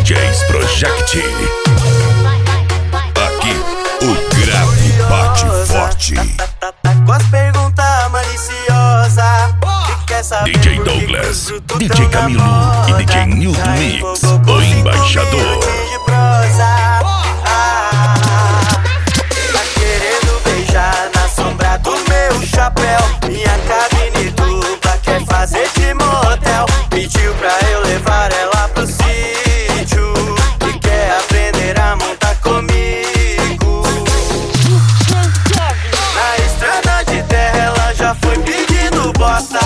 DJs Project. Aqui o grave bate forte. Com as perguntas maliciosas. DJ Douglas, DJ Camilo e DJ Nilton Mix, o embaixador. Tá querendo beijar na sombra do meu chapéu. Minha cabine dupla quer fazer de motel. Pediu pra eu levar ela pro sítio e quer aprender a montar comigo. Na estrada de terra ela já foi pedindo bosta.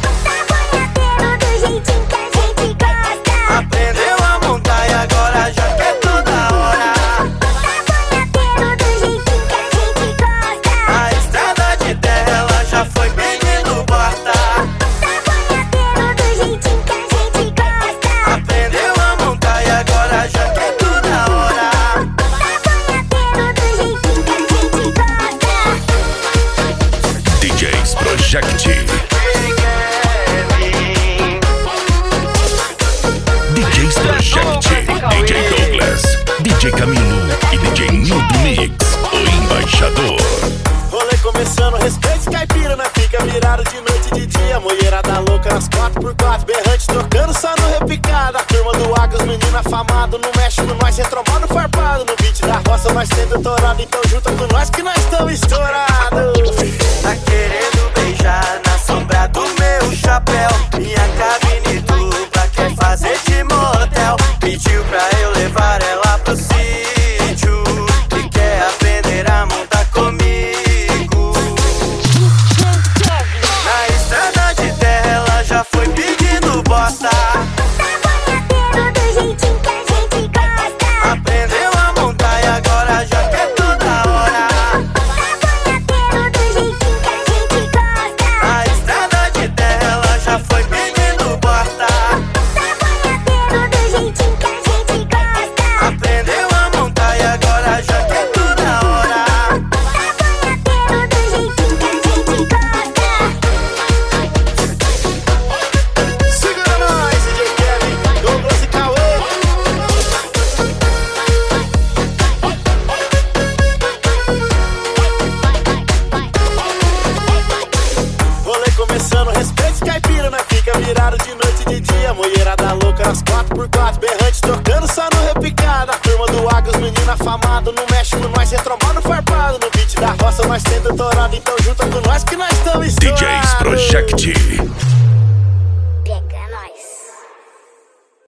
Aprendeu a montar e agora já quer toda hora. Na estrada de terra ela já foi pedindo bosta. Aprendeu a montar e agora já quer toda hora. DJs Project. DJs Project, DJ Douglas, DJ Camilo e DJ Nilton Mix, o embaixador. Rolê começando, respeito caipira, né? Fica virado de noite e de dia. Mulherada louca nas 4x4, berrante tocando só no repicado. A turma do Águia, os meninos afamados, não mexe com nós, retrombando farpado. No beat da roça nós tem doutorado, então junta com nós que nós estamos estourados. Tá querendo beijar na sombra do meu chapéu. Minha cabine dupla quer fazer de motel. Pediu pra eu levar ela pro sítio e quer aprender a montar comigo. Na estrada de terra ela já foi pedindo bosta. Aprendeu a montar e agora já quer toda hora. Na estrada de terra ela já foi pedindo bosta. Aprendeu a montar e agora já quer toda hora. Segura nós, DJ Kevin, Douglas e Cauê. Rolê começando, respeito caipira, né? Fica virado de noite e de dia. Mulherada louca nas 4x4, berrante tocando só no repicado. A turma do Águia, os meninos afamados, não mexe com nós, retrombando farpado. No beat da roça nós tem doutorado, então junta com nós que nós estamos estourados. DJs Project.